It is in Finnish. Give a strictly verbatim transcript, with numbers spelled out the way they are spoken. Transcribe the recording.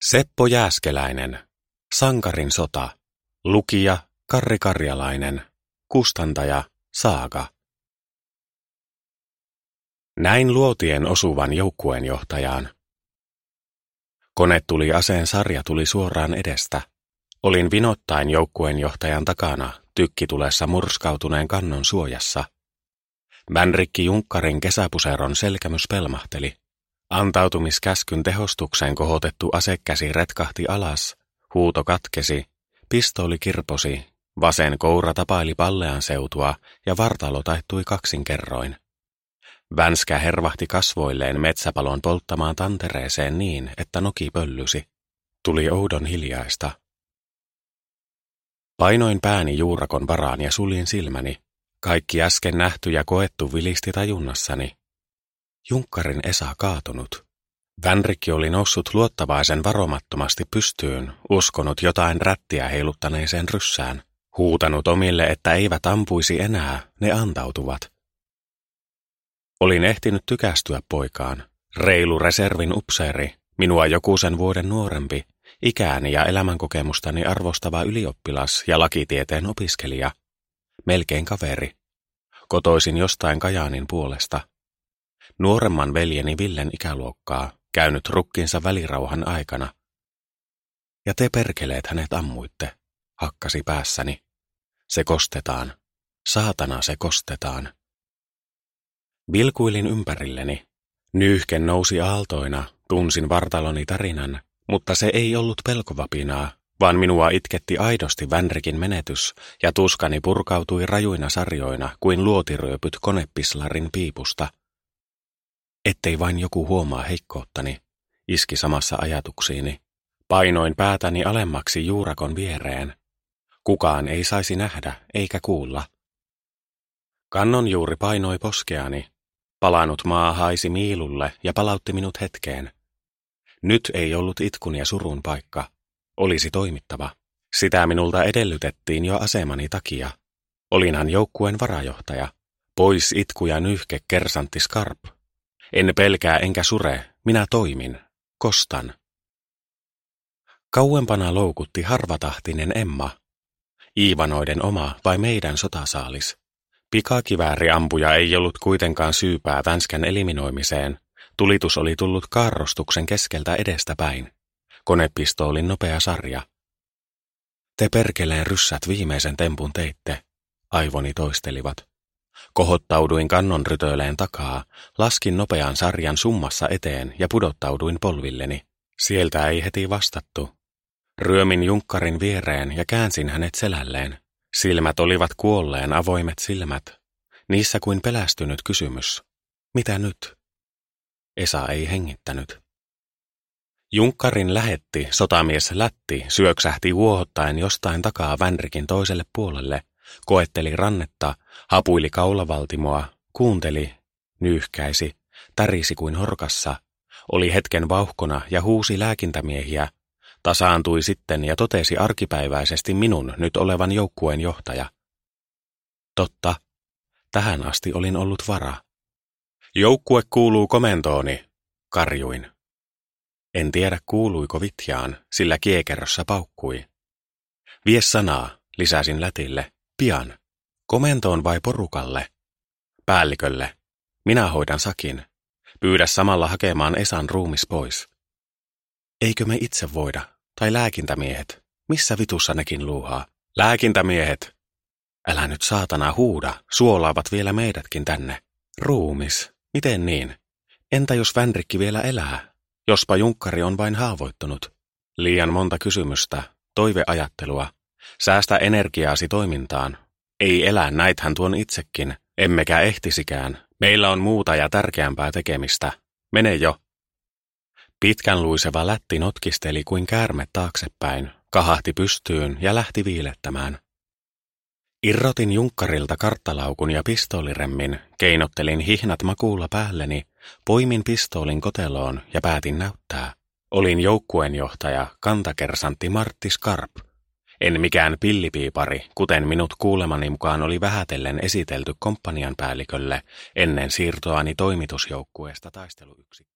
Seppo Jääskeläinen, Sankarin sota, lukija Karri Karjalainen, kustantaja Saaga. Näin luotien osuvan joukkueenjohtajaan. Kone tuli aseen sarja tuli suoraan edestä. Olin vinottain joukkueenjohtajan takana, tykkitulessa murskautuneen kannon suojassa. Vänrikki Junkkarin kesäpuseron selkämys pelmahteli. Antautumiskäskyn tehostukseen kohotettu asekäsi retkahti alas, huuto katkesi, pistooli kirposi, vasen koura tapaili pallean seutua ja vartalo taittui kaksinkerroin. Vänskä hervahti kasvoilleen metsäpalon polttamaan tantereeseen niin, että noki pöllysi. Tuli oudon hiljaista. Painoin pääni juurakon varaan ja suljin silmäni. Kaikki äsken nähty ja koettu vilisti tajunnassani. Junkkarin Esa kaatunut. Vänrikki oli noussut luottavaisen varomattomasti pystyyn, uskonut jotain rättiä heiluttaneeseen ryssään, huutanut omille, että eivät ampuisi enää, ne antautuvat. Olin ehtinyt tykästyä poikaan, reilu reservin upseeri, minua jokuisen vuoden nuorempi, ikääni ja elämänkokemustani arvostava ylioppilas ja lakitieteen opiskelija, melkein kaveri, kotoisin jostain Kajaanin puolesta. Nuoremman veljeni Villen ikäluokkaa, käynyt rukkinsa välirauhan aikana. Ja te perkeleet hänet ammuitte, hakkasi päässäni. Se kostetaan. Saatana se kostetaan. Vilkuilin ympärilleni. Nyyhken nousi aaltoina, tunsin vartaloni tarinan, mutta se ei ollut pelkovapinaa, vaan minua itketti aidosti Vänrikin menetys, ja tuskani purkautui rajuina sarjoina kuin luotiryöpyt konepislarin piipusta. Ettei vain joku huomaa heikkouttani, iski samassa ajatuksiini. Painoin päätäni alemmaksi juurakon viereen. Kukaan ei saisi nähdä eikä kuulla. Kannon juuri painoi poskeani. Palanut maa haisi miilulle ja palautti minut hetkeen. Nyt ei ollut itkun ja surun paikka. Olisi toimittava. Sitä minulta edellytettiin jo asemani takia. Olinhan joukkueen varajohtaja. Pois itku ja nyhke kersantti Skarp. En pelkää enkä sure, minä toimin, kostan. Kauempana loukutti harvatahtinen Emma. Iivanoiden oma vai meidän sotasaalis. Pikakivääriampuja ei ollut kuitenkaan syypää Vänskän eliminoimiseen. Tulitus oli tullut kaarrostuksen keskeltä edestäpäin. Konepistoolin nopea sarja. Te perkeleen ryssät viimeisen tempun teitte, aivoni toistelivat. Kohottauduin kannon rytöleen takaa, laskin nopean sarjan summassa eteen ja pudottauduin polvilleni. Sieltä ei heti vastattu. Ryömin Junkkarin viereen ja käänsin hänet selälleen. Silmät olivat kuolleen avoimet silmät. Niissä kuin pelästynyt kysymys. Mitä nyt? Esa ei hengittänyt. Junkkarin lähetti, sotamies Lätti, syöksähti huohottaen jostain takaa Vänrikin toiselle puolelle, koetteli rannetta, hapuili kaulavaltimoa, kuunteli, nyyhkäisi, tärisi kuin horkassa, oli hetken vauhkona ja huusi lääkintämiehiä, tasaantui sitten ja totesi arkipäiväisesti minun nyt olevan joukkueen johtaja. Totta, tähän asti olin ollut vara. Joukkue kuuluu komentooni, karjuin. En tiedä kuuluiko vitjaan, sillä kiekerrossa paukkui. Vie sanaa, lisäsin Lätille. Pian. Komentoon vai porukalle? Päällikölle. Minä hoidan sakin. Pyydä samalla hakemaan Esan ruumis pois. Eikö me itse voida? Tai lääkintämiehet? Missä vitussa nekin luuhaa? Lääkintämiehet! Älä nyt saatana huuda, suolaavat vielä meidätkin tänne. Ruumis. Miten niin? Entä jos Vänrikki vielä elää? Jospa Junkkari on vain haavoittunut. Liian monta kysymystä, toiveajattelua. Säästä energiaasi toimintaan. Ei elää, näithän tuon itsekin, emmekä ehtisikään. Meillä on muuta ja tärkeämpää tekemistä. Mene jo. Pitkän luiseva Lätti notkisteli kuin käärme taaksepäin, kahahti pystyyn ja lähti viilettämään. Irrotin Junkkarilta karttalaukun ja pistooliremmin, keinottelin hihnat makuulla päälleni, poimin pistoolin koteloon ja päätin näyttää. Olin joukkueenjohtaja, kantakersantti Martti Skarp. En mikään pillipiipari, kuten minut kuulemani mukaan oli vähätellen esitelty komppanian päällikölle ennen siirtoani toimitusjoukkueesta taisteluyksiköön.